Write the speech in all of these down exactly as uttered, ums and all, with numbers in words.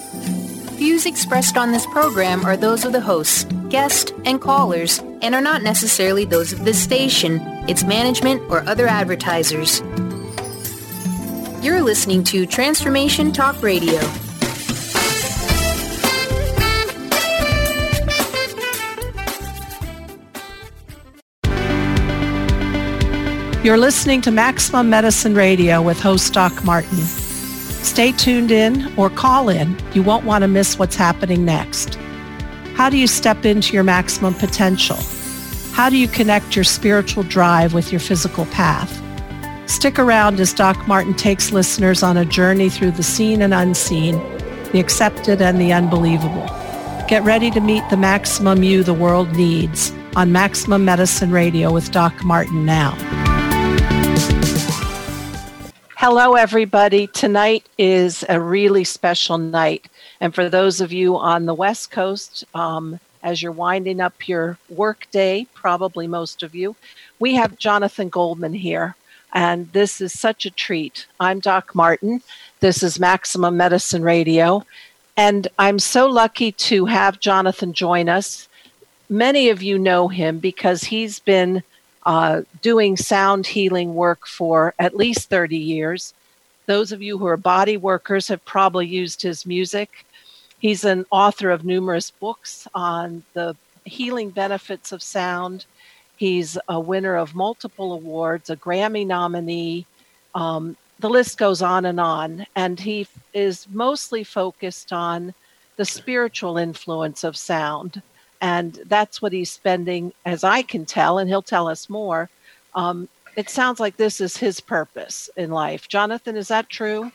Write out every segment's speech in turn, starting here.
Views expressed on this program are those of the hosts, guests, and callers, and are not necessarily those of this station, its management, or other advertisers. You're listening to Transformation Talk Radio. You're listening to Maximum Medicine Radio with host Doc Martin. Stay tuned in or call in. You won't want to miss what's happening next. How do you step into your maximum potential? How do you connect your spiritual drive with your physical path? Stick around as Doc Martin takes listeners on a journey through the seen and unseen, the accepted and the unbelievable. Get ready to meet the maximum you the world needs on Maximum Medicine Radio with Doc Martin now. Hello, everybody. Tonight is a really special night. And for those of you on the West Coast, um, as you're winding up your work day, probably most of you, we have Jonathan Goldman here. And this is such a treat. I'm Doc Martin. This is Maximum Medicine Radio. And I'm so lucky to have Jonathan join us. Many of you know him because he's been Uh, doing sound healing work for at least thirty years. Those of you who are body workers have probably used his music. He's an author of numerous books on the healing benefits of sound. He's a winner of multiple awards, a Grammy nominee. Um, the list goes on and on. And he f- is mostly focused on the spiritual influence of sound. And that's what he's spending, as I can tell, and he'll tell us more. Um, it sounds like this is his purpose in life. Jonathan, is that true?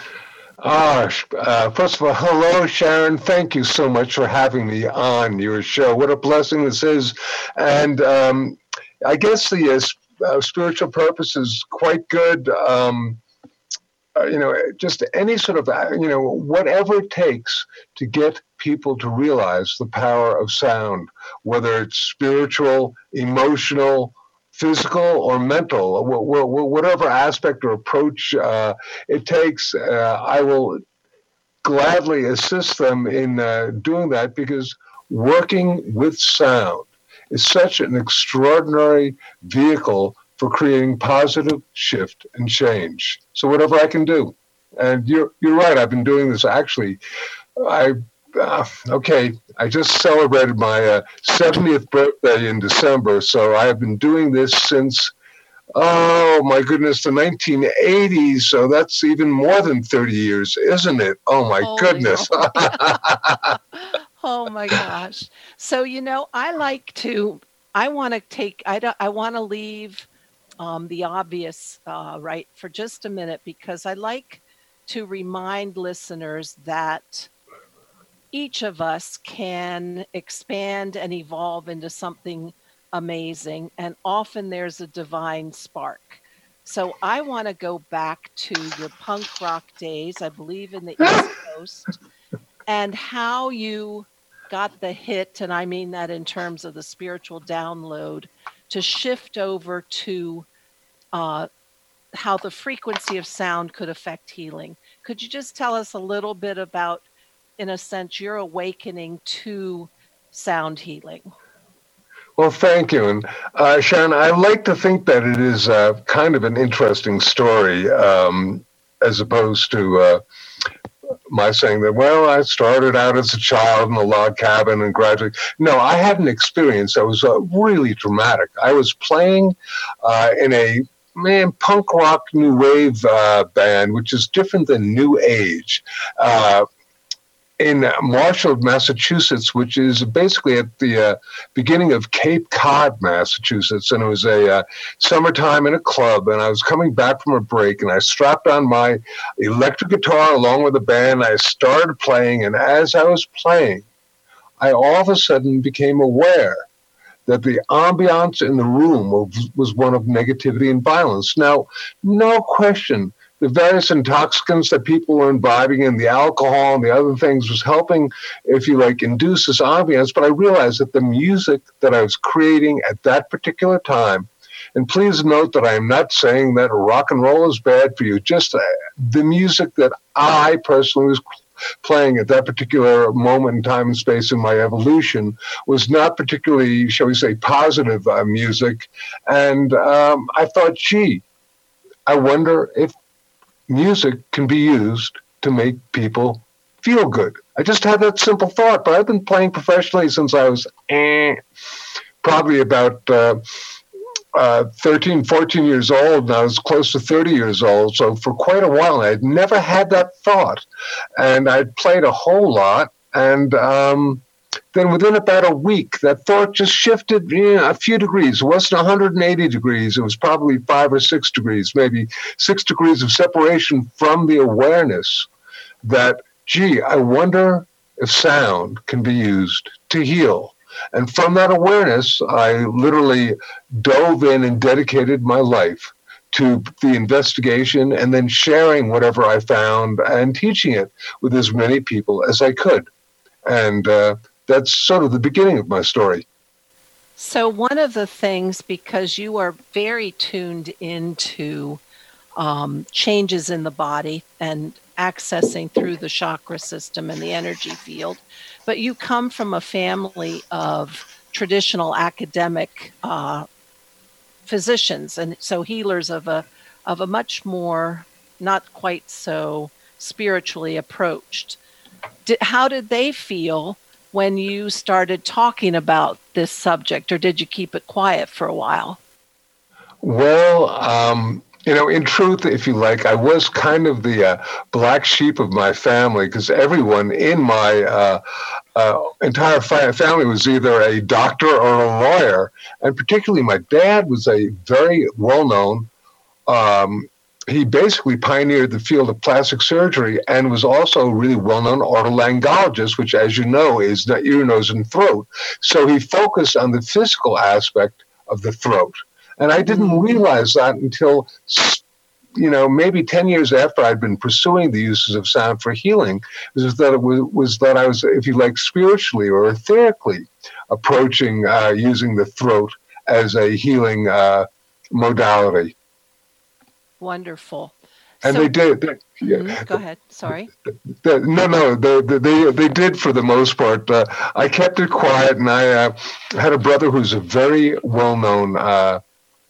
Uh, uh, first of all, hello, Sharon. Thank you so much for having me on your show. What a blessing this is. And um, I guess the uh, uh, spiritual purpose is quite good. Um, uh, you know, just any sort of, uh, you know, whatever it takes to get people to realize the power of sound, whether it's spiritual, emotional, physical, or mental, whatever aspect or approach uh, it takes, uh, I will gladly assist them in uh, doing that, because working with sound is such an extraordinary vehicle for creating positive shift and change. So whatever I can do. And you're you're right, I've been doing this actually. I Uh, okay, I just celebrated my uh, seventieth birthday in December, so I have been doing this since, oh my goodness, the nineteen eighties, so that's even more than thirty years, isn't it? Oh my Holy goodness. Oh my gosh. So, you know, I like to, I want to take, I, don't, I want to leave um, the obvious uh, right for just a minute, because I like to remind listeners that each of us can expand and evolve into something amazing, and often there's a divine spark. So I want to go back to your punk rock days, I believe in the East Coast, and how you got the hit, and I mean that in terms of the spiritual download, to shift over to uh, how the frequency of sound could affect healing. Could you just tell us a little bit about, in a sense, your awakening to sound healing? Well, thank you. And uh, Sharon, I like to think that it is uh, kind of an interesting story, um, as opposed to uh, my saying that, well, I started out as a child in a log cabin and gradually. No, I had an experience that was uh, really dramatic. I was playing uh, in a man punk rock new wave uh, band, which is different than new age. Uh, in Marshall, Massachusetts, which is basically at the uh, beginning of Cape Cod, Massachusetts. And it was a uh, summertime in a club, and I was coming back from a break, and I strapped on my electric guitar along with the band. I started playing, and as I was playing, I all of a sudden became aware that the ambiance in the room was, was one of negativity and violence. Now, no question, the various intoxicants that people were imbibing and the alcohol and the other things was helping, if you like, induce this ambiance. But I realized that the music that I was creating at that particular time, and please note that I am not saying that rock and roll is bad for you, just uh, the music that I personally was playing at that particular moment in time and space in my evolution was not particularly, shall we say, positive uh, music. And um, I thought, gee, I wonder if music can be used to make people feel good. I just had that simple thought, but I've been playing professionally since I was eh, probably about uh, uh, thirteen, fourteen years old, and I was close to thirty years old. So for quite a while, I'd never had that thought. And I'd played a whole lot. And um, then within about a week, that thought just shifted you know, a few degrees. It wasn't one hundred eighty degrees. It was probably five or six degrees, maybe six degrees of separation from the awareness that, gee, I wonder if sound can be used to heal. And from that awareness, I literally dove in and dedicated my life to the investigation and then sharing whatever I found and teaching it with as many people as I could. And uh, that's sort of the beginning of my story. So one of the things, because you are very tuned into um, changes in the body and accessing through the chakra system and the energy field, but you come from a family of traditional academic uh, physicians, and so healers of a of a much more not quite so spiritually approached. Did, how did they feel when you started talking about this subject, or did you keep it quiet for a while? Well, um, you know, in truth, if you like, I was kind of the uh, black sheep of my family, because everyone in my uh, uh, entire fa- family was either a doctor or a lawyer. And particularly my dad was a very well-known, um, he basically pioneered the field of plastic surgery and was also a really well-known otolaryngologist, which, as you know, is the ear, nose, and throat. So he focused on the physical aspect of the throat. And I didn't realize that until, you know, maybe ten years after I'd been pursuing the uses of sound for healing, was that it was, was that I was, if you like, spiritually or etherically approaching uh, using the throat as a healing uh, modality. Wonderful. And so, they did. They, yeah. mm, go ahead. Sorry. The, no, no, they, they they did for the most part. Uh, I kept it quiet, and I uh, had a brother who's a very well-known uh,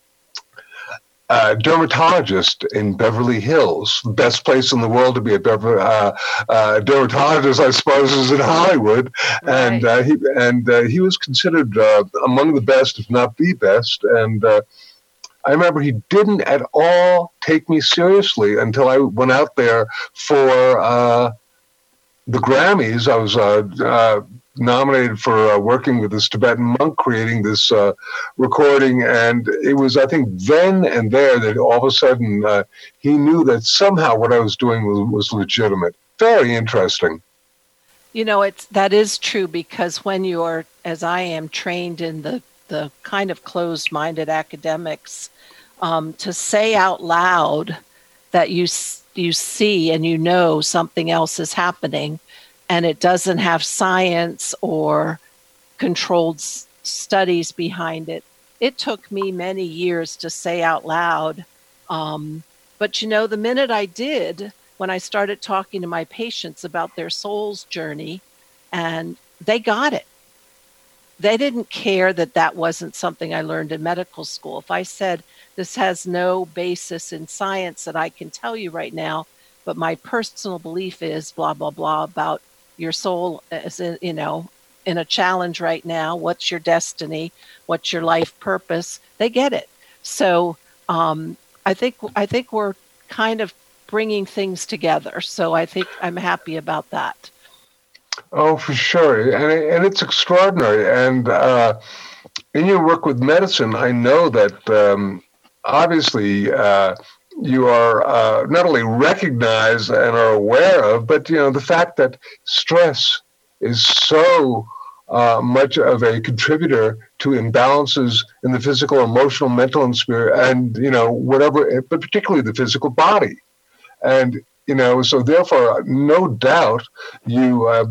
uh, dermatologist in Beverly Hills. The best place in the world to be a Bever- uh, uh, dermatologist, I suppose, is in Hollywood. Right. And uh, he and uh, he was considered uh, among the best, if not the best. And uh, I remember he didn't at all take me seriously until I went out there for uh, the Grammys. I was uh, uh, nominated for uh, working with this Tibetan monk creating this uh, recording. And it was, I think, then and there that all of a sudden uh, he knew that somehow what I was doing was, was legitimate. Very interesting. You know, it's that is true, because when you're, as I am, trained in the the kind of closed-minded academics, um, to say out loud that you you see and you know something else is happening, and it doesn't have science or controlled s- studies behind it. It took me many years to say out loud. Um, but, you know, the minute I did, when I started talking to my patients about their soul's journey, and they got it. They didn't care that that wasn't something I learned in medical school. If I said, this has no basis in science that I can tell you right now, but my personal belief is blah, blah, blah about your soul, as in, you know, in a challenge right now. What's your destiny? What's your life purpose? They get it. So um, I think I think we're kind of bringing things together. So I think I'm happy about that. Oh, for sure. And, and it's extraordinary. And uh, in your work with medicine, I know that um, obviously uh, you are uh, not only recognized and are aware of, but, you know, the fact that stress is so uh, much of a contributor to imbalances in the physical, emotional, mental, and spirit, and, you know, whatever, but particularly the physical body. And, you know, so therefore, no doubt you uh,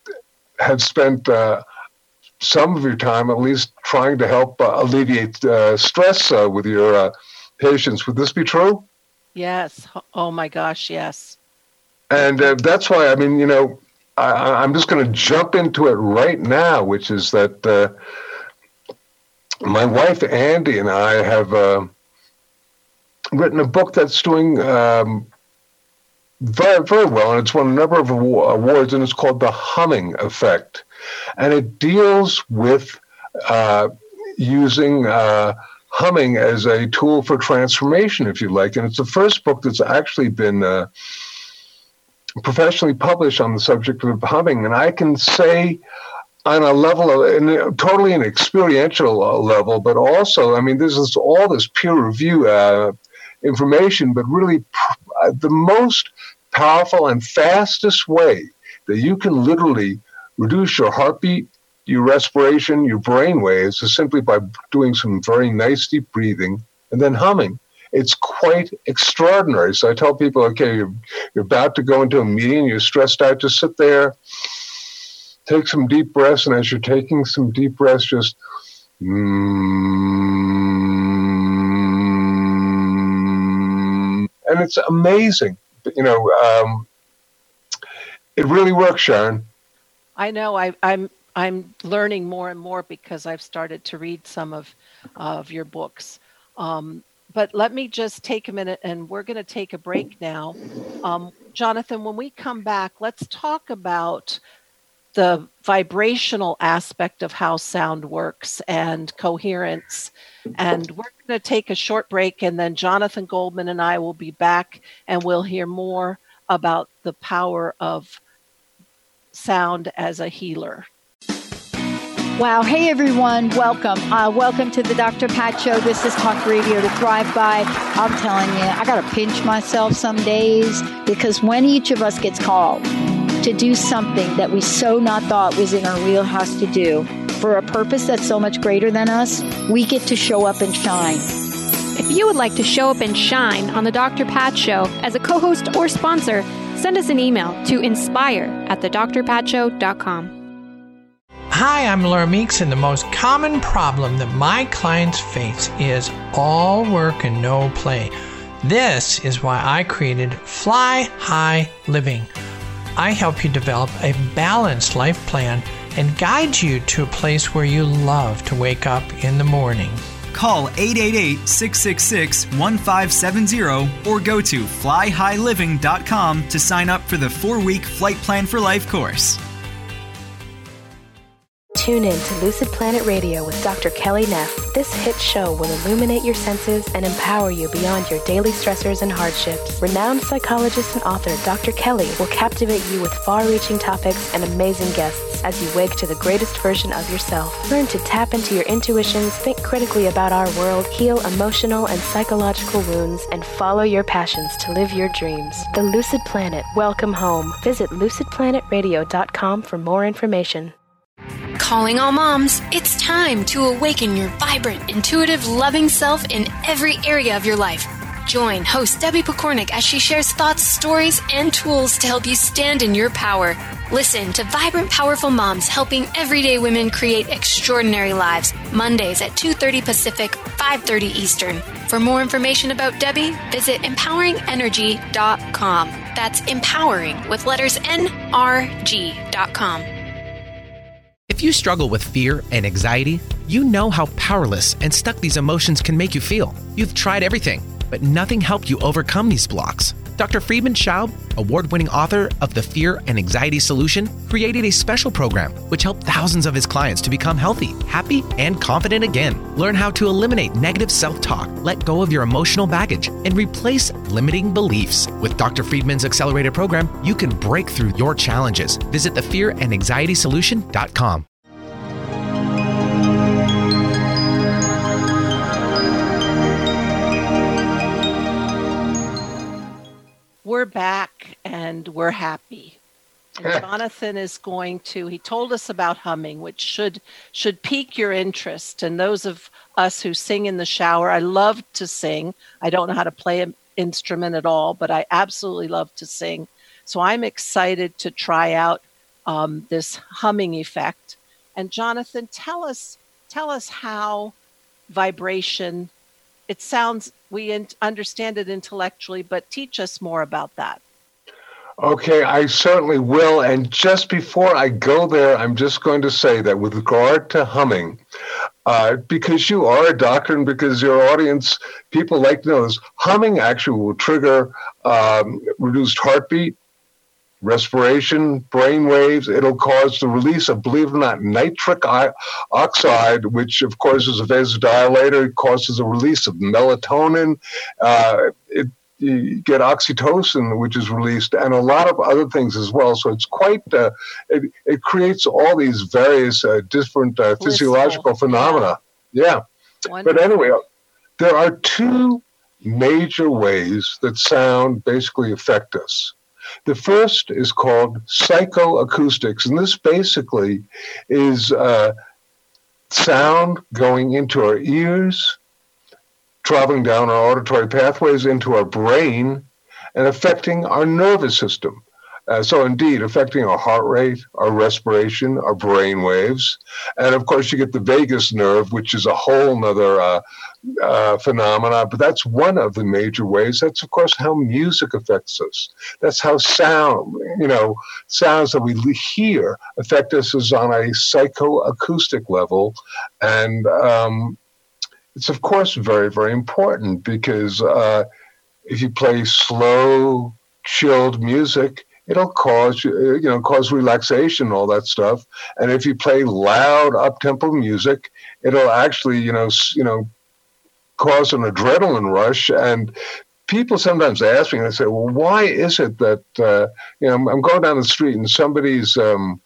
have spent uh, some of your time at least trying to help uh, alleviate uh, stress uh, with your uh, patients. Would this be true? Yes. Oh my gosh, yes. And uh, that's why, I mean, you know, I, I'm just going to jump into it right now, which is that uh, my wife, Andy, and I have uh, written a book that's doing um, very, very well. And it's won a number of awards, and it's called The Humming Effect. And it deals with uh, using uh, humming as a tool for transformation, if you like. And it's the first book that's actually been uh, professionally published on the subject of humming. And I can say on a level of, in a, totally an experiential level, but also, I mean, this is all this peer review uh, information, but really pr- the most powerful and fastest way that you can literally reduce your heartbeat, your respiration, your brain waves is simply by doing some very nice deep breathing and then humming. It's quite extraordinary. So I tell people, okay, you're, you're about to go into a meeting, you're stressed out, just sit there, take some deep breaths, and as you're taking some deep breaths, just mm, and it's amazing. You know, um, it really works, Sharon. I know. I, I'm I'm learning more and more because I've started to read some of of your books. Um, but let me just take a minute, and we're going to take a break now. Um, Jonathan, when we come back, let's talk about the vibrational aspect of how sound works and coherence. And we're going to take a short break, and then Jonathan Goldman and I will be back, and we'll hear more about the power of sound as a healer. Wow. Hey, everyone. Welcome. Uh, welcome to the Doctor Pat Show. This is Talk Radio to Thrive By. I'm telling you, I got to pinch myself some days, because when each of us gets called to do something that we so not thought was in our wheelhouse to do for a purpose that's so much greater than us, we get to show up and shine. If you would like to show up and shine on the Doctor Pat Show as a co-host or sponsor, send us an email to inspire at the dr pat show dot com. Hi, I'm Laura Meeks, and the most common problem that my clients face is all work and no play. This is why I created Fly High Living. I help you develop a balanced life plan and guide you to a place where you love to wake up in the morning. Call eight eight eight, six six six, one five seven zero or go to fly high living dot com to sign up for the four-week Flight Plan for Life course. Tune in to Lucid Planet Radio with Doctor Kelly Neff. This hit show will illuminate your senses and empower you beyond your daily stressors and hardships. Renowned psychologist and author Doctor Kelly will captivate you with far-reaching topics and amazing guests as you wake to the greatest version of yourself. Learn to tap into your intuitions, think critically about our world, heal emotional and psychological wounds, and follow your passions to live your dreams. The Lucid Planet. Welcome home. Visit lucid planet radio dot com for more information. Calling all moms, it's time to awaken your vibrant, intuitive, loving self in every area of your life. Join host Debbie Pokornik as she shares thoughts, stories, and tools to help you stand in your power. Listen to Vibrant, Powerful Moms helping everyday women create extraordinary lives. Mondays at two thirty Pacific, five thirty Eastern. For more information about Debbie, visit empowering energy dot com. That's empowering with letters N R G dot com. If you struggle with fear and anxiety, you know how powerless and stuck these emotions can make you feel. You've tried everything, but nothing helped you overcome these blocks. Doctor Friedman Schaub, award-winning author of The Fear and Anxiety Solution, created a special program which helped thousands of his clients to become healthy, happy, and confident again. Learn how to eliminate negative self-talk, let go of your emotional baggage, and replace limiting beliefs. With Doctor Friedman's accelerated program, you can break through your challenges. Visit the fear and anxiety solution dot com. We're back and we're happy. And Jonathan is going to, he told us about humming, which should should pique your interest. And those of us who sing in the shower, I love to sing. I don't know how to play an instrument at all, but I absolutely love to sing. So I'm excited to try out um, this humming effect. And Jonathan, tell us, tell us how vibration, it sounds, we understand it intellectually, but teach us more about that. Okay, I certainly will. And just before I go there, I'm just going to say that with regard to humming, uh, because you are a doctor and because your audience, people like to know this, humming actually will trigger um, reduced heartbeat, respiration, brain waves. It'll cause the release of, believe it or not, nitric oxide, which of course is a vasodilator. It causes a release of melatonin. Uh, it You get oxytocin, which is released, and a lot of other things as well. So it's quite, uh, it, it creates all these various uh, different uh, physiological phenomena. Yeah. yeah. But anyway, there are two major ways that sound basically affect us. The first is called psychoacoustics, and this basically is uh, sound going into our ears, traveling down our auditory pathways into our brain, and affecting our nervous system. Uh, so indeed, affecting our heart rate, our respiration, our brain waves. And of course, you get the vagus nerve, which is a whole nother uh, uh, phenomena, but that's one of the major ways. That's, of course, how music affects us. That's how sound, you know, sounds that we hear affect us is on a psychoacoustic level. And um, it's, of course, very, very important because uh, if you play slow, chilled music, it'll cause, you know, cause relaxation, all that stuff. And if you play loud, up-tempo music, it'll actually, you know, you know, cause an adrenaline rush. And people sometimes ask me, and I say, well, why is it that, uh, you know, I'm, I'm going down the street and somebody's um,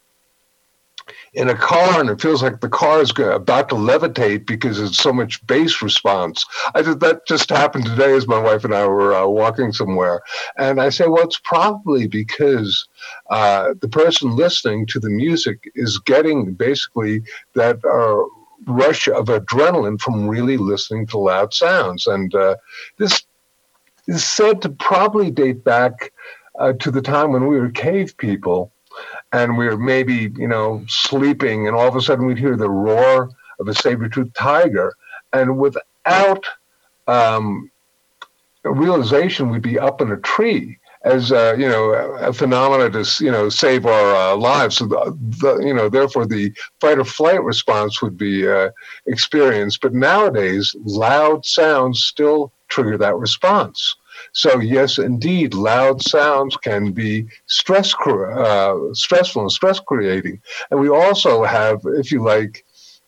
in a car and it feels like the car is about to levitate because it's so much bass response. I did, that just happened today as my wife and I were uh, walking somewhere. And I say, well, it's probably because uh, the person listening to the music is getting basically that uh, rush of adrenaline from really listening to loud sounds. And uh, this is said to probably date back uh, to the time when we were cave people. And we were maybe, you know, sleeping, and all of a sudden we'd hear the roar of a saber-toothed tiger. And without um, a realization, we'd be up in a tree as, uh, you know, a phenomena to, you know, save our uh, lives. So, the, the, you know, therefore the fight or flight response would be uh, experienced. But nowadays, loud sounds still trigger that response. So yes, indeed, loud sounds can be stress, uh, stressful and stress-creating. And we also have, if you like,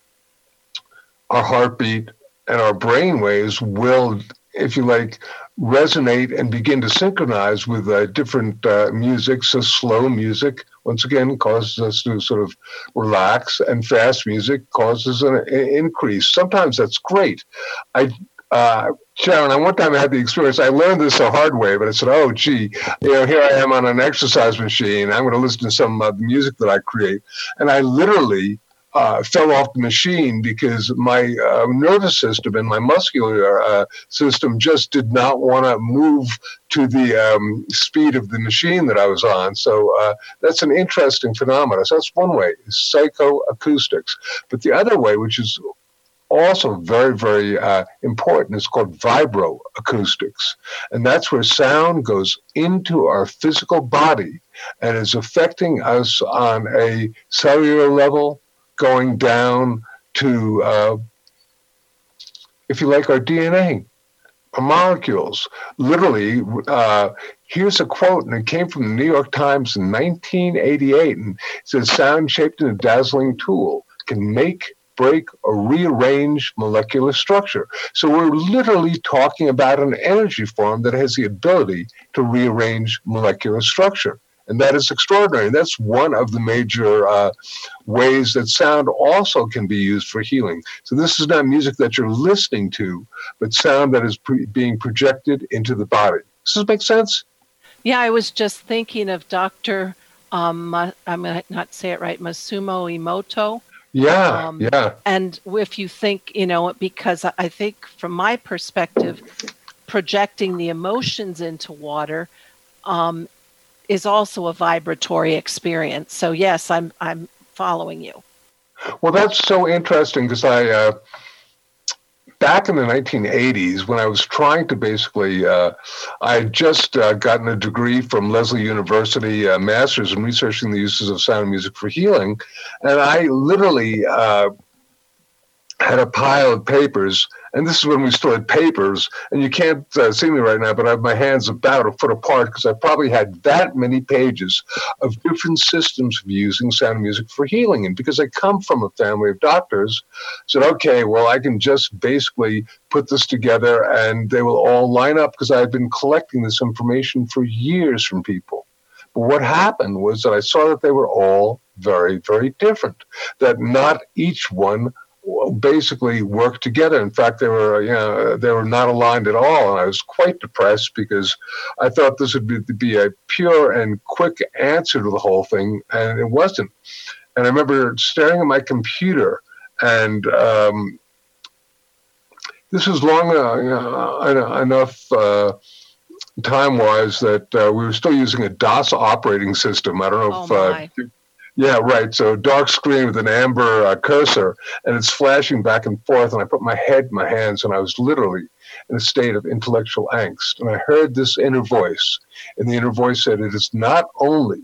our heartbeat and our brain waves will, if you like, resonate and begin to synchronize with uh, different uh, music. So slow music, once again, causes us to sort of relax, and fast music causes an, an increase. Sometimes that's great. I Uh, Sharon, I one time I had the experience, I learned this the hard way, but I said, oh, gee, you know, here I am on an exercise machine. I'm going to listen to some of uh, the music that I create. And I literally uh, fell off the machine because my uh, nervous system and my muscular uh, system just did not want to move to the um, speed of the machine that I was on. So uh, that's an interesting phenomenon. So that's one way, is psychoacoustics. But the other way, which is also very, very uh, important, is called vibroacoustics. And that's where sound goes into our physical body and is affecting us on a cellular level, going down to, uh, if you like, our D N A, our molecules. Literally, uh, here's a quote, and it came from the New York Times in nineteen eighty-eight, and it says, sound shaped in a dazzling tool can make, break, or rearrange molecular structure. So we're literally talking about an energy form that has the ability to rearrange molecular structure. And that is extraordinary. That's one of the major uh, ways that sound also can be used for healing. So this is not music that you're listening to, but sound that is pre- being projected into the body. Does this make sense? Yeah, I was just thinking of Doctor, um, I'm going to not say it right, Masumo Emoto. Yeah, um, yeah. And if you think, you know, because I think from my perspective, projecting the emotions into water um, is also a vibratory experience. So yes, I'm I'm following you. Well, that's so interesting because I, uh, back in the nineteen eighties, when I was trying to basically, uh, I had just uh, gotten a degree from Lesley University, a master's in researching the uses of sound and music for healing. And I literally uh, had a pile of papers. And this is when we still had papers. And you can't uh, see me right now, but I have my hands about a foot apart because I probably had that many pages of different systems of using sound and music for healing. And because I come from a family of doctors, I said, okay, well, I can just basically put this together and they will all line up because I had been collecting this information for years from people. But what happened was that I saw that they were all very, very different, that not each one basically worked together. In fact, they were, you know, they were not aligned at all. And I was quite depressed because I thought this would be, be a pure and quick answer to the whole thing, and it wasn't. And I remember staring at my computer, and um, this was long uh, you know, enough uh, time-wise that uh, we were still using a DOS operating system. I don't know oh if... Uh, my. Yeah, right. So dark screen with an amber uh, cursor, and it's flashing back and forth. And I put my head in my hands, and I was literally in a state of intellectual angst. And I heard this inner voice, and the inner voice said, it is not only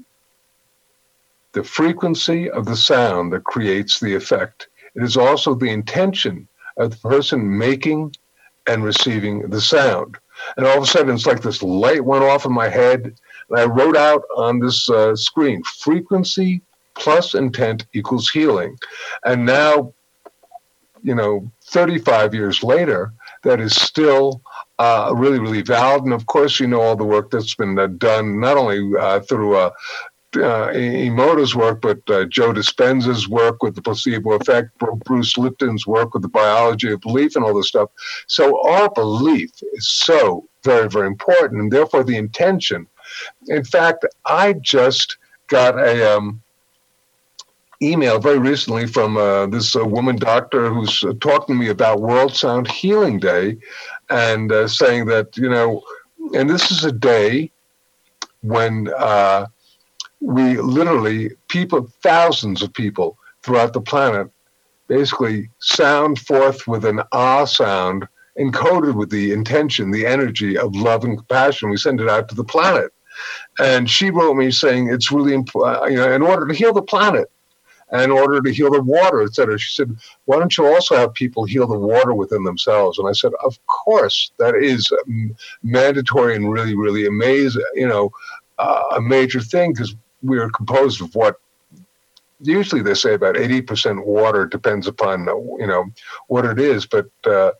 the frequency of the sound that creates the effect, it is also the intention of the person making and receiving the sound. And all of a sudden, it's like this light went off in my head, and I wrote out on this uh, screen, frequency plus intent equals healing. And now, you know, thirty-five years later, that is still uh, really, really valid. And of course, you know, all the work that's been uh, done, not only uh, through uh, uh, Emoto's work, but uh, Joe Dispenza's work with the placebo effect, Bruce Lipton's work with the biology of belief and all this stuff. So our belief is so very, very important, and therefore the intention. In fact, I just got a... Um, email very recently from uh, this uh, woman doctor who's uh, talking to me about World Sound Healing Day, and uh, saying that, you know, and this is a day when uh, we literally, people, thousands of people throughout the planet basically sound forth with an ah sound encoded with the intention, the energy of love and compassion. We send it out to the planet. And she wrote me saying it's really important, you know, in order to heal the planet, and in order to heal the water, et cetera. She said, why don't you also have people heal the water within themselves? And I said, of course, that is mandatory and really, really amazing, you know, uh, a major thing, because we are composed of what usually they say about eighty percent water, depends upon, you know, what it is. But uh,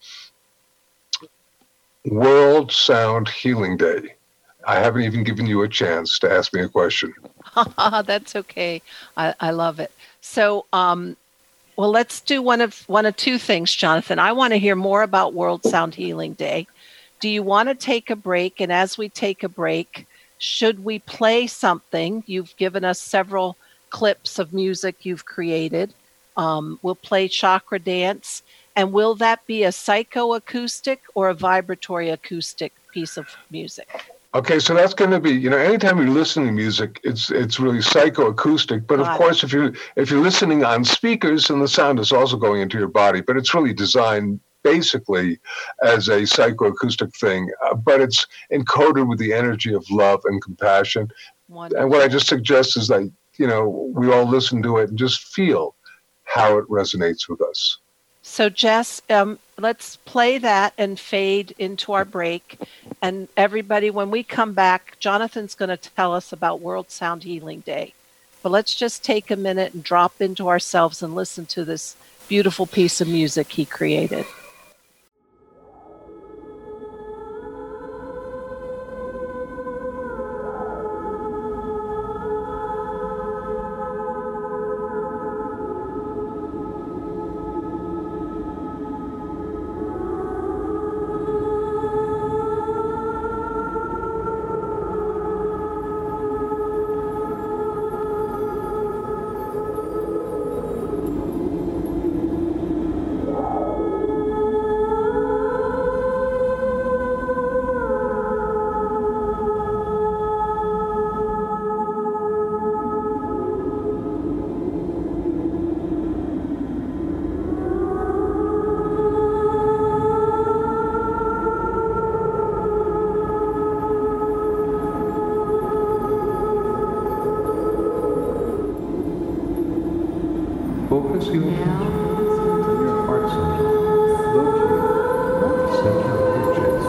World Sound Healing Day. I haven't even given you a chance to ask me a question. That's okay. I, I love it. So, um, well, let's do one of one of two things, Jonathan. I want to hear more about World Sound Healing Day. Do you want to take a break? And as we take a break, should we play something? You've given us several clips of music you've created. Um, we'll play Chakra Dance. And will that be a psychoacoustic or a vibratory acoustic piece of music? Okay, so that's going to be, you know, anytime you're listening to music, it's it's really psychoacoustic. But of Got course, it. if you're if you're listening on speakers, then the sound is also going into your body. But it's really designed basically as a psychoacoustic thing. Uh, but it's encoded with the energy of love and compassion. Wonderful. And what I just suggest is that, you know, we all listen to it and just feel how it resonates with us. So, Jess, um, let's play that and fade into our break. And everybody, when we come back, Jonathan's going to tell us about World Sound Healing Day. But let's just take a minute and drop into ourselves and listen to this beautiful piece of music he created. focus your attention to your heart center. Locate center of your chest.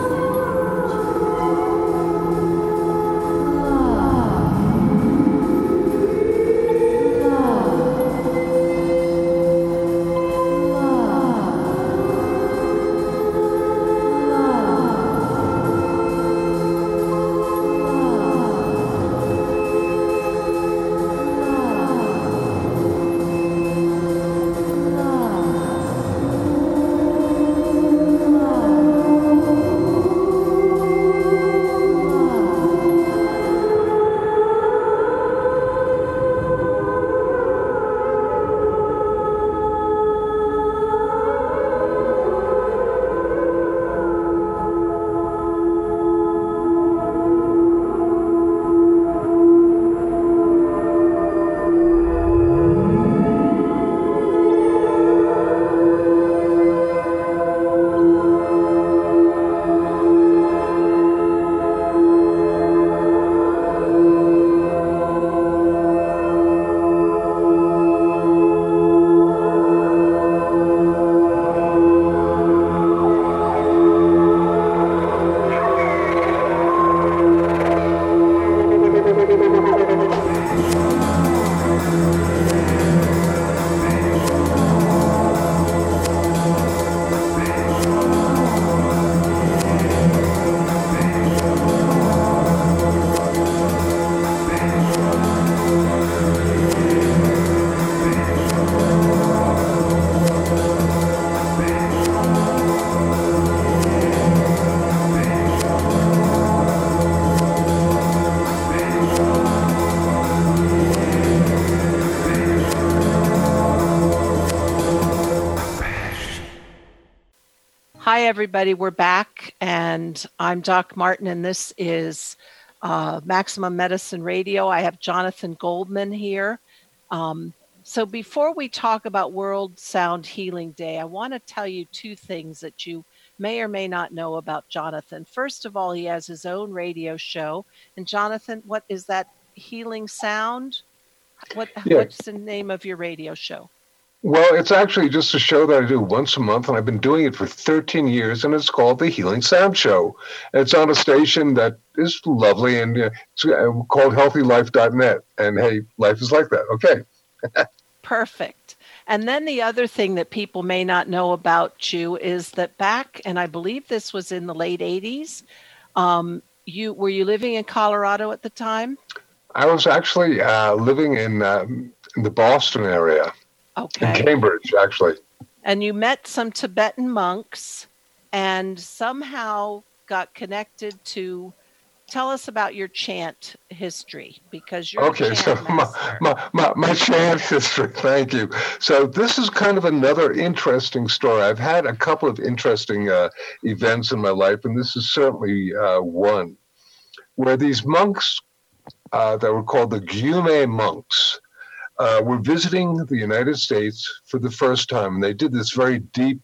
Hi, everybody. We're back, and I'm Doc Martin, and this is uh, Maximum Medicine Radio. I have Jonathan Goldman here. Um, so before we talk about World Sound Healing Day, I want to tell you two things that you may or may not know about Jonathan. First of all, he has his own radio show. And Jonathan, what is that? Healing Sound? What, yeah. What's the name of your radio show? Well, it's actually just a show that I do once a month, and I've been doing it for thirteen years, and it's called The Healing Sound Show. It's on a station that is lovely, and uh, it's called healthy life dot net. And hey, life is like that. Okay. Perfect. And then the other thing that people may not know about you is that back, and I believe this was in the late eighties, um, you were you living in Colorado at the time? I was actually uh, living in, uh, in the Boston area. Okay. In Cambridge, actually. And you met some Tibetan monks and somehow got connected to, tell us about your chant history, because you're okay, a so chant my, master. my, my, my chant history, thank you. So this is kind of another interesting story. I've had a couple of interesting uh, events in my life, and this is certainly uh, one, where these monks uh, that were called the Gyume monks, Uh, were visiting the United States for the first time, and they did this very deep,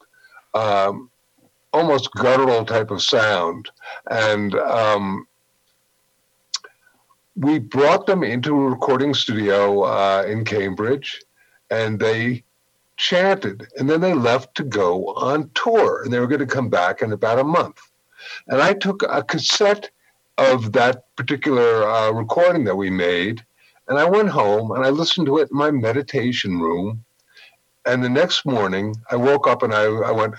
um, almost guttural type of sound. And um, we brought them into a recording studio uh, in Cambridge, and they chanted, and then they left to go on tour, and they were going to come back in about a month. And I took a cassette of that particular uh, recording that we made, and I went home and I listened to it in my meditation room. And the next morning I woke up and I, I went,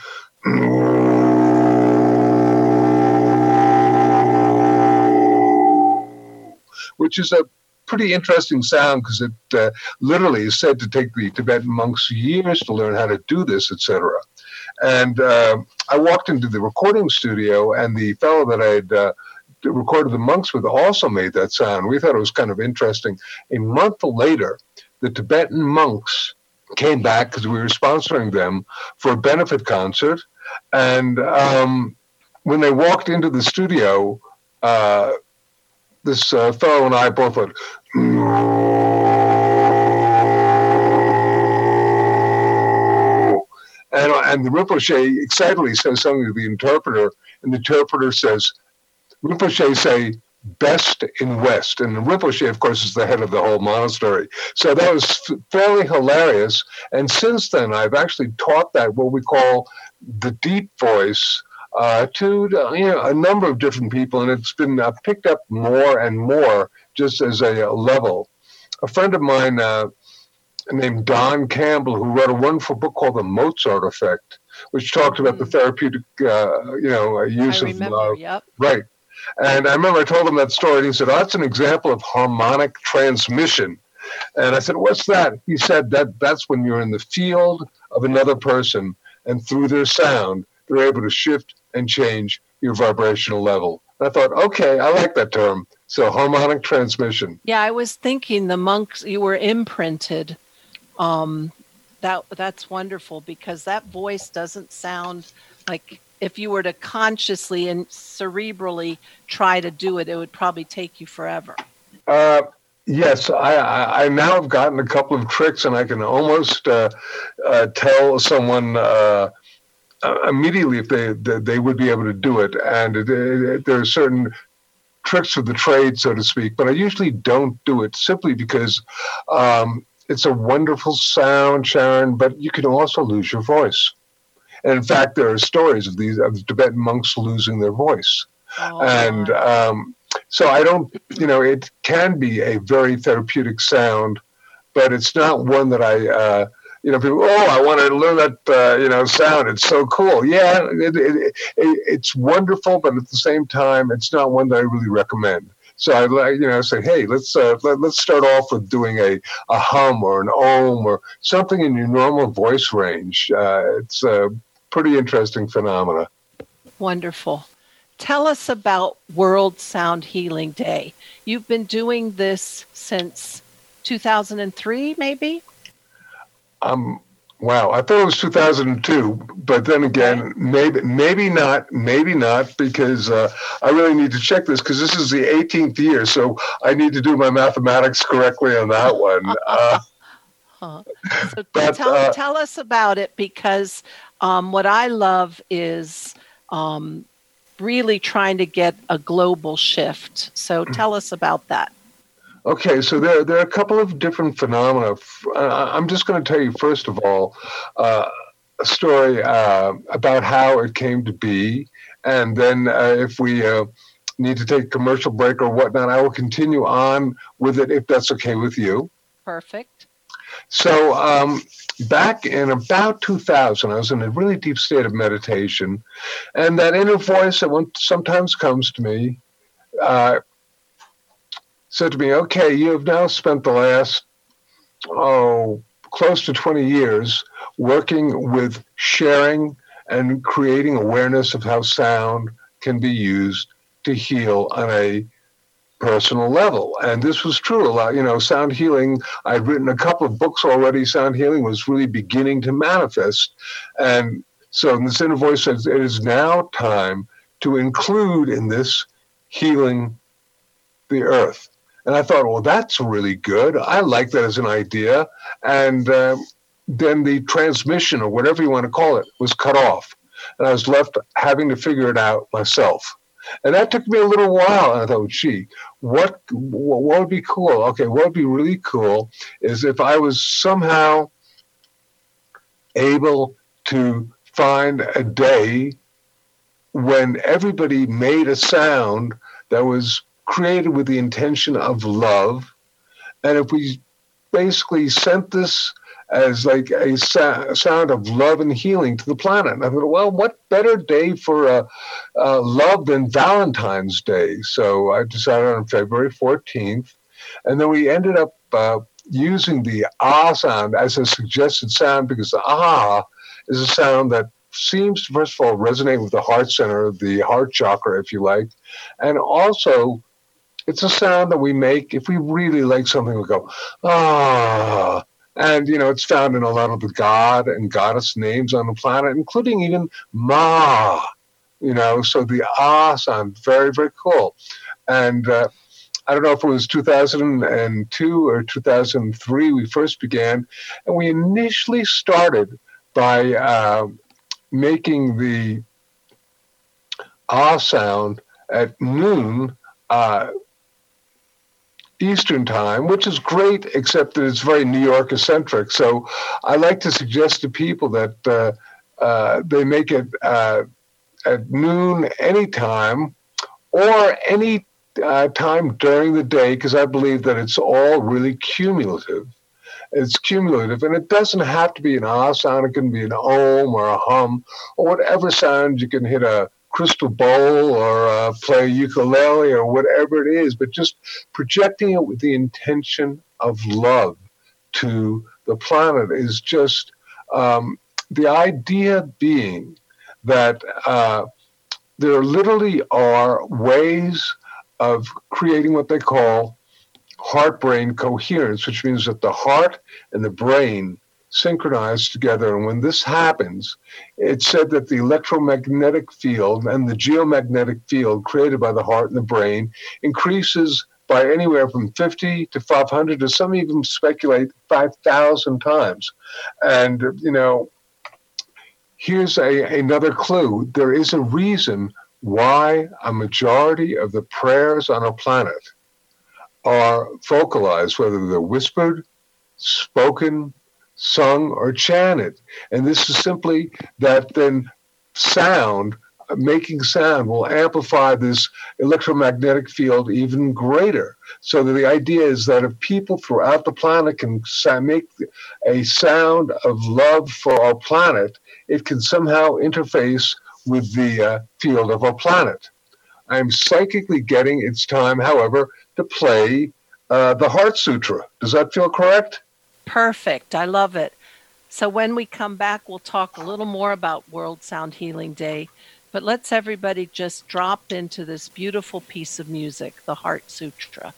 which is a pretty interesting sound because it uh, literally is said to take the Tibetan monks years to learn how to do this, et cetera. And uh, I walked into the recording studio, and the fellow that I had uh, recorded the monks with also made that sound. We thought it was kind of interesting. A month later, the Tibetan monks came back because we were sponsoring them for a benefit concert. And um, when they walked into the studio, uh, this uh, fellow and I both went, and, and the Rinpoche excitedly says something to the interpreter, and the interpreter says, Rinpoche say, best in West. And Rinpoche, of course, is the head of the whole monastery. So that was fairly hilarious. And since then, I've actually taught that, what we call the deep voice, uh, to you know, a number of different people. And it's been uh, picked up more and more just as a, a level. A friend of mine uh, named Don Campbell, who wrote a wonderful book called The Mozart Effect, which talked about mm-hmm. the therapeutic, uh, you know, use I remember, of, uh, yep. right. And I remember I told him that story, and he said, oh, that's an example of harmonic transmission. And I said, what's that? He said, that that's when you're in the field of another person, and through their sound, they're able to shift and change your vibrational level. And I thought, okay, I like that term. So harmonic transmission. Yeah, I was thinking the monks, you were imprinted. Um, that that's wonderful, because that voice doesn't sound like, if you were to consciously and cerebrally try to do it, it would probably take you forever. Uh, yes, I, I, I now have gotten a couple of tricks, and I can almost uh, uh, tell someone uh, immediately if they, they they would be able to do it. And it, it, there are certain tricks of the trade, so to speak, but I usually don't do it simply because um, it's a wonderful sound, Sharon, but you can also lose your voice. And in fact, there are stories of these of the Tibetan monks losing their voice. Oh. And um, so I don't, you know, it can be a very therapeutic sound, but it's not one that I, uh, you know, people, oh, I want to learn that, uh, you know, sound. It's so cool. Yeah, it, it, it, it's wonderful, but at the same time, it's not one that I really recommend. So I, you know, say, hey, let's uh, let, let's start off with doing a, a hum or an om or something in your normal voice range. Uh, it's a pretty interesting phenomena. Wonderful. Tell us about World Sound Healing Day. You've been doing this since two thousand three, maybe? Um. Wow, I thought it was two thousand two, but then again, maybe maybe not, maybe not, because uh, I really need to check this, because this is the eighteenth year, so I need to do my mathematics correctly on that one. Uh, huh. So but, tell, uh, tell us about it, because um, what I love is um, really trying to get a global shift. So tell us about that. Okay, so there, there are a couple of different phenomena. Uh, I'm just going to tell you, first of all, uh, a story uh, about how it came to be. And then uh, if we uh, need to take a commercial break or whatnot, I will continue on with it if that's okay with you. Perfect. So um, back in about two thousand, I was in a really deep state of meditation. And that inner voice that sometimes comes to me, uh, said to me, okay, you have now spent the last, oh, close to twenty years working with sharing and creating awareness of how sound can be used to heal on a personal level. And this was true a lot. You know, sound healing, I'd written a couple of books already. Sound healing was really beginning to manifest. And so this inner voice says, it is now time to include in this healing the earth. And I thought, well, that's really good. I like that as an idea. And uh, then the transmission, or whatever you want to call it, was cut off. And I was left having to figure it out myself. And that took me a little while. And I thought, gee, what, what would be cool? Okay, what would be really cool is if I was somehow able to find a day when everybody made a sound that was created with the intention of love. And if we basically sent this as like a, sa- a sound of love and healing to the planet. And I thought, well, what better day for uh, uh, love than Valentine's Day? So I decided on February fourteenth. And then we ended up uh, using the ah sound as a suggested sound, because the ah is a sound that seems to, first of all, resonate with the heart center, the heart chakra, if you like. And also, it's a sound that we make if we really like something. We go, ah. And, you know, it's found in a lot of the god and goddess names on the planet, including even Ma, you know, so the ah sound, very, very cool. And uh, I don't know if it was two thousand two or two thousand three we first began, and we initially started by uh, making the ah sound at noon uh, Eastern time, which is great, except that it's very New York-centric. So I like to suggest to people that uh, uh, they make it uh, at noon anytime or any uh, time during the day, because I believe that it's all really cumulative. It's cumulative, and it doesn't have to be an ah sound. It can be an om or a hum or whatever sound. You can hit a crystal bowl or uh, play ukulele or whatever it is, but just projecting it with the intention of love to the planet is just um, the idea being that uh, there literally are ways of creating what they call heart-brain coherence, which means that the heart and the brain synchronize together. And when this happens, it's said that the electromagnetic field and the geomagnetic field created by the heart and the brain increases by anywhere from fifty to five hundred, to some even speculate five thousand times. And, you know, here's a, another clue. There is a reason why a majority of the prayers on our planet are vocalized, whether they're whispered, spoken, sung, or chanted. And this is simply that then sound, making sound, will amplify this electromagnetic field even greater. So that the idea is that if people throughout the planet can make a sound of love for our planet, it can somehow interface with the uh, field of our planet. I'm psychically getting it's time, however, to play uh, the Heart Sutra. Does that feel correct? Perfect. I love it. So when we come back, we'll talk a little more about World Sound Healing Day. But let's everybody just drop into this beautiful piece of music, the Heart Sutra.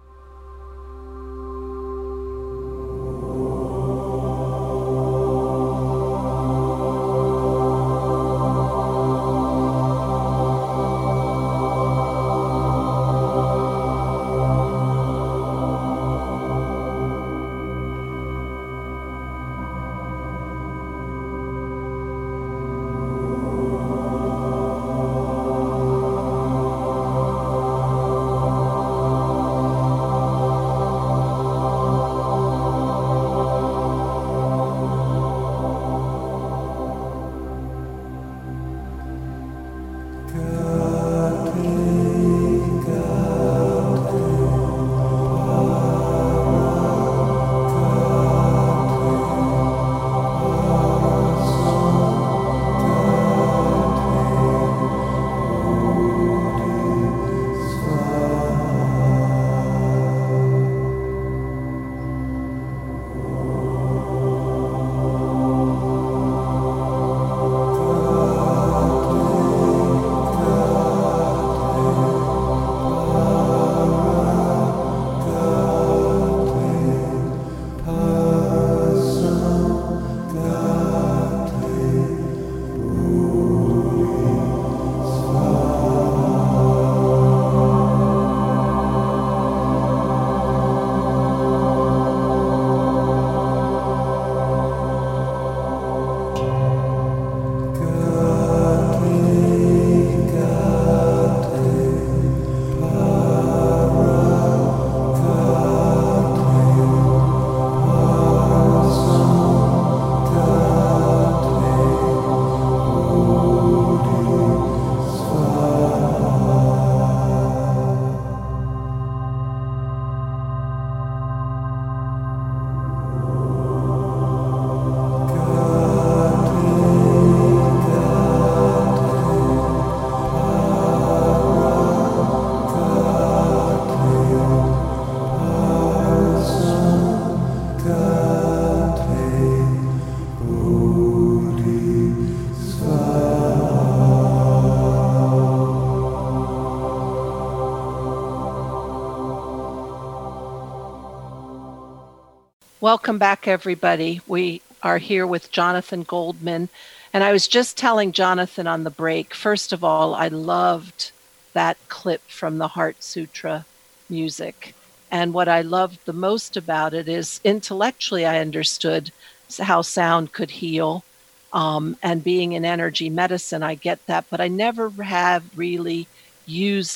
Welcome back, everybody. We are here with Jonathan Goldman. And I was just telling Jonathan on the break, first of all, I loved that clip from the Heart Sutra music. And what I loved the most about it is intellectually I understood how sound could heal. Um, and being in energy medicine, I get that. But I never have really used it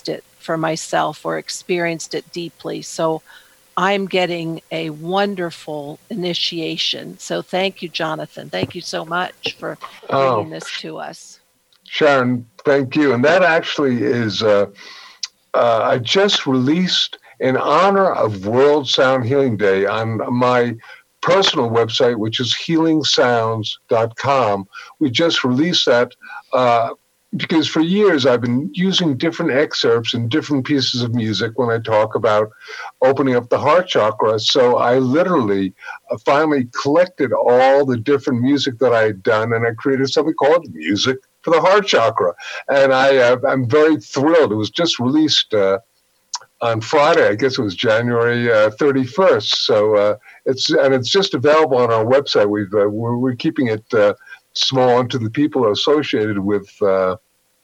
for myself or experienced it deeply. So I'm getting a wonderful initiation. So thank you, Jonathan. Thank you so much for bringing oh, this to us. Sharon, thank you. And that actually is, uh, uh, I just released in honor of World Sound Healing Day on my personal website, which is healing sounds dot com. We just released that uh, because for years I've been using different excerpts and different pieces of music when I talk about opening up the heart chakra. So I literally uh, finally collected all the different music that I had done, and I created something called Music for the Heart Chakra. And I, uh, I'm very thrilled. It was just released uh, on Friday. I guess it was January uh, thirty-first. So uh, it's and it's just available on our website. We've uh, we're, we're keeping it uh, small and to the people associated with uh,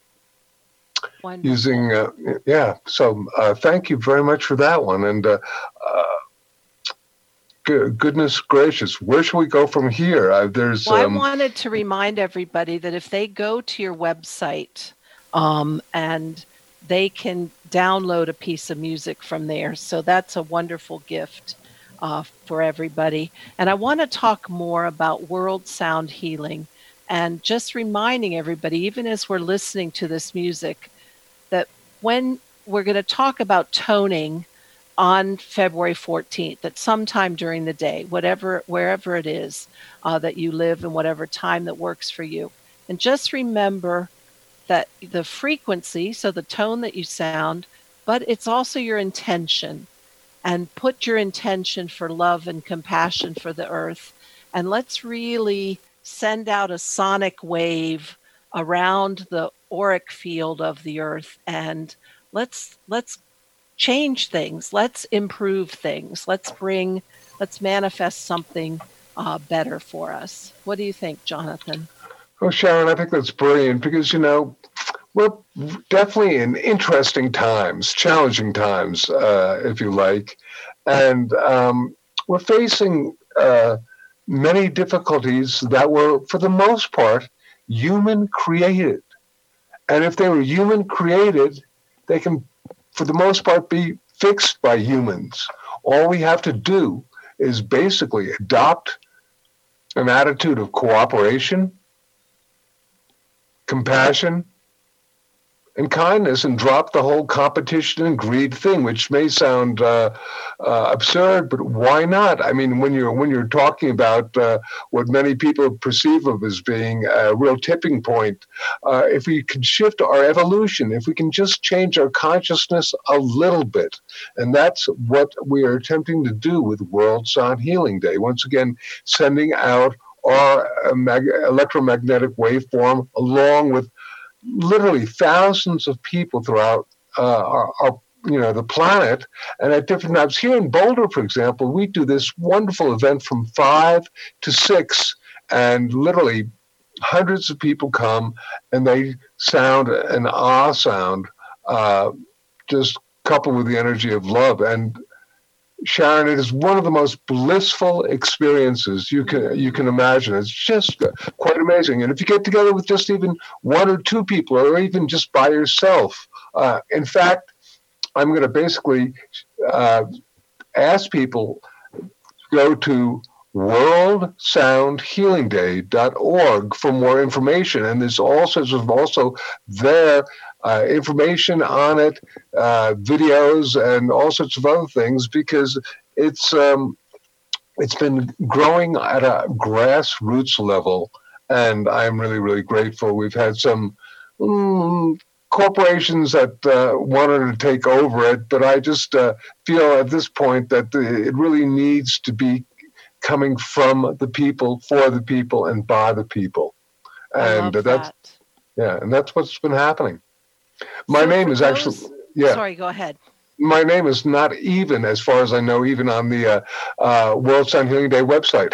using. Uh, yeah. So uh, thank you very much for that one. And uh, uh, good, goodness gracious, where should we go from here? Uh, there's. Well, um, I wanted to remind everybody that if they go to your website um, and they can download a piece of music from there. So that's a wonderful gift uh, for everybody. And I want to talk more about World Sound Healing and just reminding everybody, even as we're listening to this music, that when we're going to talk about toning on February fourteenth, that sometime during the day, whatever, wherever it is uh, that you live and whatever time that works for you. And just remember that the frequency, so the tone that you sound, but it's also your intention. And put your intention for love and compassion for the earth. And let's really send out a sonic wave around the auric field of the earth. And let's let's change things. Let's improve things. Let's bring, let's manifest something uh, better for us. What do you think, Jonathan? Well, Sharon, I think that's brilliant because, you know, we're definitely in interesting times, challenging times, uh, if you like. And um, we're facing uh, many difficulties that were, for the most part, human created. And if they were human created, they can, for the most part, be fixed by humans. All we have to do is basically adopt an attitude of cooperation, compassion, and kindness, and drop the whole competition and greed thing, which may sound uh, uh, absurd, but why not? I mean, when you're when you're talking about uh, what many people perceive of as being a real tipping point, uh, if we can shift our evolution, if we can just change our consciousness a little bit, and that's what we are attempting to do with World Sound Healing Day. Once again, sending out our uh, mag- electromagnetic waveform along with literally thousands of people throughout uh, our, our, you know, the planet, and at different times. Here in Boulder, for example, we do this wonderful event from five to six, and literally hundreds of people come, and they sound an ah sound, uh, just coupled with the energy of love. And Sharon, it is one of the most blissful experiences you can you can imagine. It's just quite amazing. And if you get together with just even one or two people, or even just by yourself, uh, in fact, I'm going to basically uh, ask people to go to world sound healing day dot org for more information. And there's all sorts of also there uh, information on it, uh, videos, and all sorts of other things, because it's um, it's been growing at a grassroots level, and I'm really, really grateful. We've had some mm, corporations that uh, wanted to take over it, but I just uh, feel at this point that it really needs to be coming from the people, for the people, and by the people. And that's that. yeah, and that's what's been happening. My so name is those, actually yeah. Sorry, go ahead. My name is not even, as far as I know, even on the uh, uh, World Sound Healing Day website.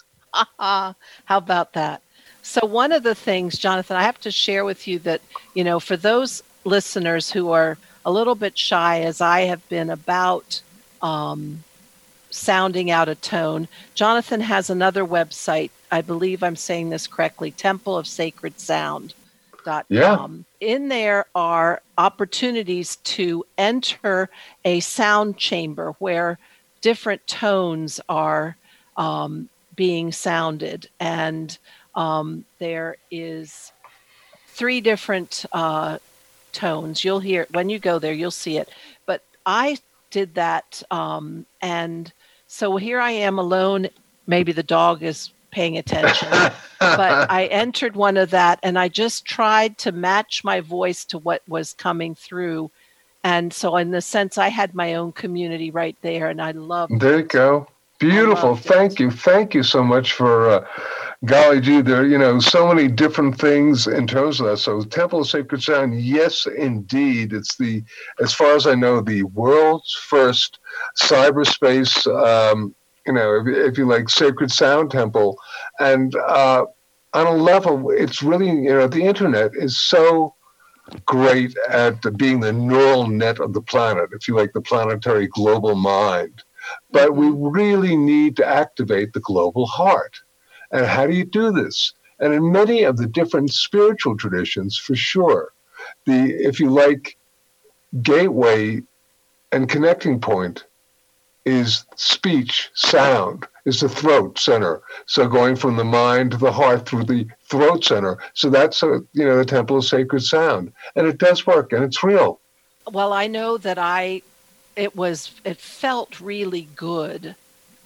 How about that? So one of the things, Jonathan, I have to share with you that, you know, for those listeners who are a little bit shy, as I have been about um, sounding out a tone, Jonathan has another website. I believe I'm saying this correctly, Temple of Sacred Sound. dot com. Yeah. In there are opportunities to enter a sound chamber where different tones are um, being sounded. And um, there is three different uh, tones. You'll hear, when you go there, you'll see it. But I did that. Um, and so here I am alone. Maybe the dog is paying attention, but I entered one of that and I just tried to match my voice to what was coming through. And so in the sense, I had my own community right there, and I loved There you go. Beautiful. Thank you. Thank you so much for, uh, golly gee, there, you know, so many different things in terms of that. So Temple of Sacred Sound, yes, indeed. It's the, as far as I know, the world's first cyberspace, um, you know, if, if you like, sacred sound temple. And uh, on a level, it's really, you know, the internet is so great at being the neural net of the planet, if you like, the planetary global mind. But we really need to activate the global heart. And how do you do this? And in many of the different spiritual traditions, for sure, the, if you like, gateway and connecting point is speech, sound, is the throat center. So going from the mind to the heart through the throat center. So that's, a, you know, the Temple of Sacred Sound. And it does work, and it's real. Well, I know that I, it was, it felt really good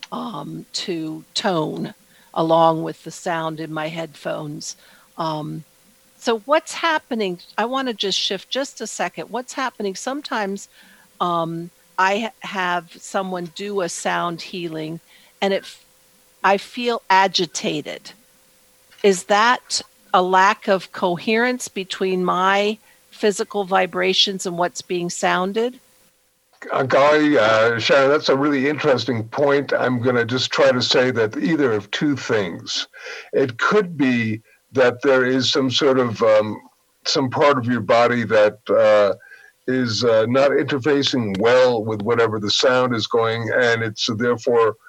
um, to tone along with the sound in my headphones. Um, so what's happening? I want to just shift just a second. What's happening? Sometimes um, I have someone do a sound healing and it, I feel agitated. Is that a lack of coherence between my physical vibrations and what's being sounded? Uh, golly, uh, Sharon, that's a really interesting point. I'm going to just try to say that either of two things. It could be that there is some sort of, um, some part of your body that uh, is uh, not interfacing well with whatever the sound is going, and it's therefore,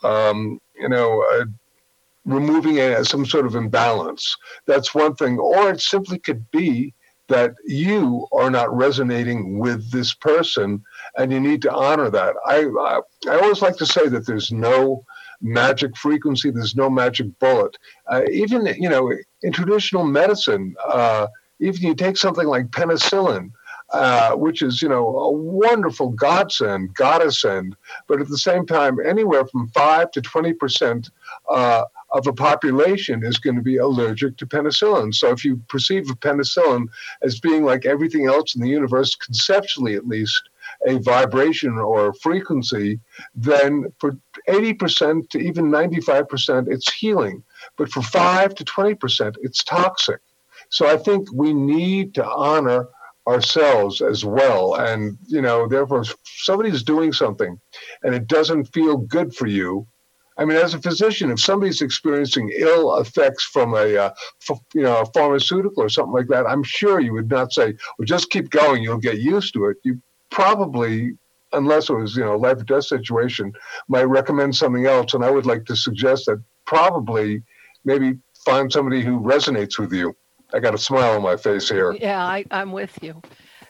um, you know, uh, removing a, some sort of imbalance. That's one thing. Or it simply could be that you are not resonating with this person, and you need to honor that. I, I I always like to say that there's no magic frequency, there's no magic bullet. Uh, even, you know, in traditional medicine, uh, even you take something like penicillin, uh, which is, you know, a wonderful godsend, goddessend, but at the same time, anywhere from five to twenty percent uh, of a population is going to be allergic to penicillin. So if you perceive of penicillin as being like everything else in the universe, conceptually at least, a vibration or a frequency, then for eighty percent to even ninety-five percent, it's healing. But for five to twenty percent, it's toxic. So I think we need to honor ourselves as well. And, you know, therefore, if somebody's doing something and it doesn't feel good for you, I mean, as a physician, if somebody's experiencing ill effects from a, uh, f- you know, a pharmaceutical or something like that, I'm sure you would not say, well, just keep going, you'll get used to it. You probably, unless it was, you know, a life or death situation, might recommend something else. And I would like to suggest that probably maybe find somebody who resonates with you. I got a smile on my face here. Yeah, I, I'm with you.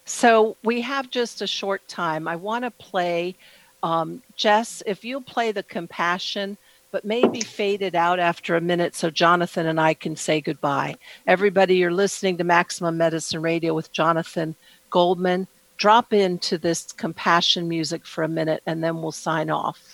So we have just a short time. I want to play, um, Jess, if you'll play the Compassion, but maybe fade it out after a minute so Jonathan and I can say goodbye. Everybody, you're listening to Maximum Medicine Radio with Jonathan Goldman. Drop into this Compassion music for a minute, and then we'll sign off.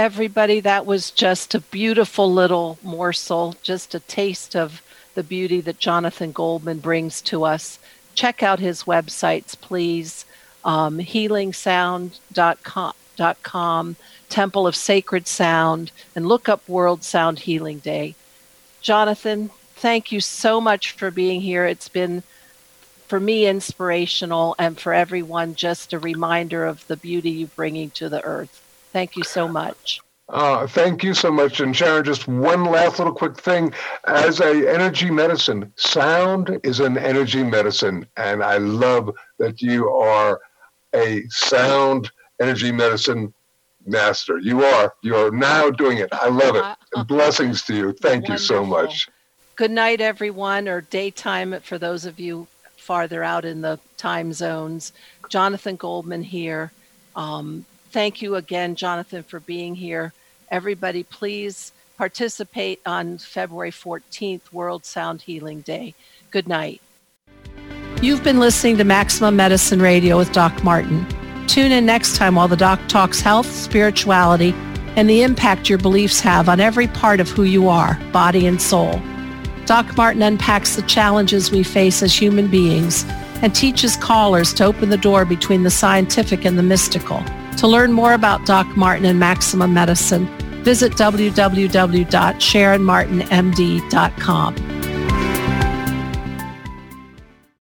everybody. That was just a beautiful little morsel, just a taste of the beauty that Jonathan Goldman brings to us. Check out his websites, please. Um, healing sound dot com, Temple of Sacred Sound, and look up World Sound Healing Day. Jonathan, thank you so much for being here. It's been, for me, inspirational, and for everyone, just a reminder of the beauty you're bringing to the earth. Thank you so much. Uh, thank you so much. And Sharon, just one last little quick thing. As a energy medicine, sound is an energy medicine. And I love that you are a sound energy medicine master. You are. You are now doing it. I love it. And blessings to you. Thank Wonderful. You so much. Good night, everyone, or daytime for those of you farther out in the time zones. Jonathan Goldman here. Um, thank you again, Jonathan, for being here. Everybody, please participate on February fourteenth, World Sound Healing Day. Good night. You've been listening to Maximum Medicine Radio with Doc Martin. Tune in next time while the Doc talks health, spirituality, and the impact your beliefs have on every part of who you are, body and soul. Doc Martin unpacks the challenges we face as human beings and teaches callers to open the door between the scientific and the mystical. To learn more about Doc Martin and Maximum Medicine, visit w w w dot sharon martin m d dot com.